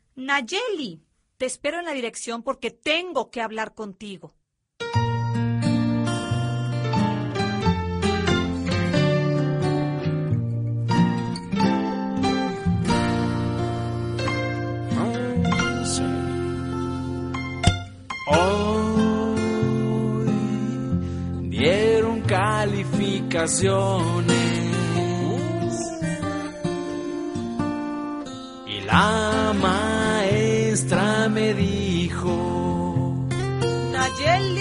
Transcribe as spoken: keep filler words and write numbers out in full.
Nayeli, te espero en la dirección porque tengo que hablar contigo. Hoy dieron calificaciones y la maestra me dijo: Nayeli.